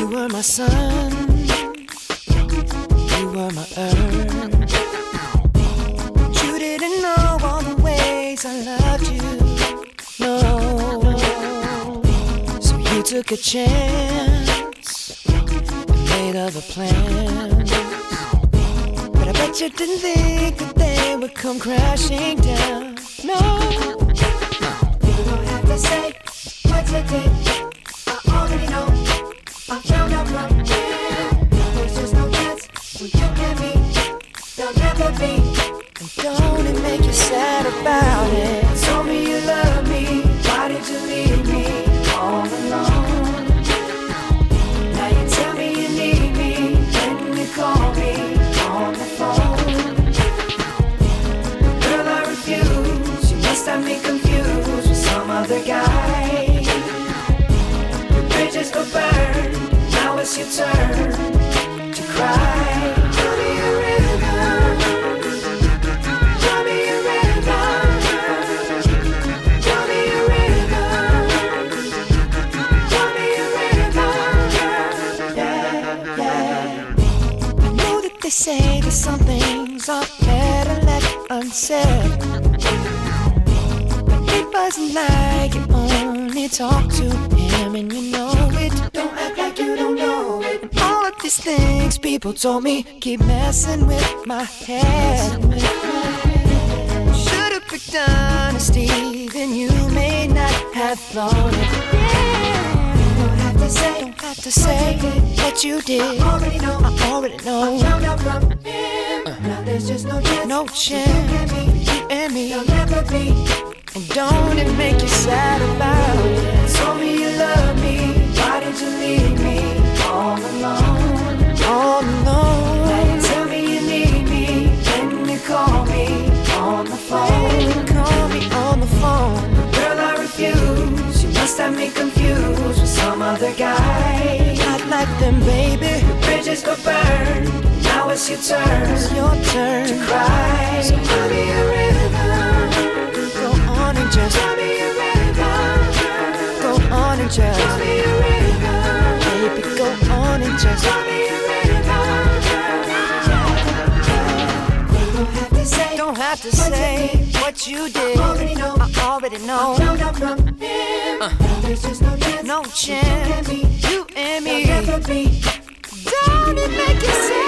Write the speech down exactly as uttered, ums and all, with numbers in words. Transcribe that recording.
You were my sun, you were my earth. You didn't know all the ways I loved you, no. So you took a chance and made other plans, but I bet you didn't think that they would come crashing down, no. You don't have to say what you did, I already know. I found out from you, there's just no chance for you and me, there'll never be. And don't it make you sad about it? Told me you love me, why did you leave me all alone? Now you tell me you need me, when you call me on the phone. Girl, I refuse, you must have me confused with some other guy. Your bridges go burn, now it's your turn to cry. Tell me a river, tell me a river, tell me a river, tell me a river, yeah, yeah. I know that they say that some things are better left unsaid, but it wasn't like you only talk to him and you know it. Don't act like you don't know it. And all of these things people told me keep messing with my head. Should've picked honesty, then you may not have thought it. Yeah. Don't have to say, don't have to say what you did. I already know, I already know. I found out from him. Uh. Now there's just no chance, no chance for you and me, there'll never be. And don't it make you sad about it? Told me you love me, why did you leave me all alone? All alone. Now you tell me you need me, when you call me on the phone. Call me on the phone. Girl, I refuse, you must have me confused with some other guy. Not like them, baby. Your bridges go burn, now it's your turn, it's your turn to cry. So tell me a river, and just tell me a river, go on and just tell me a river, baby, go on and just tell me a river. Don't have to say, don't have to say what you did. I already know, I already know. I found out from him. Uh. Now there's just no chance, no chance. You and me, you and me. Don't it make you sad?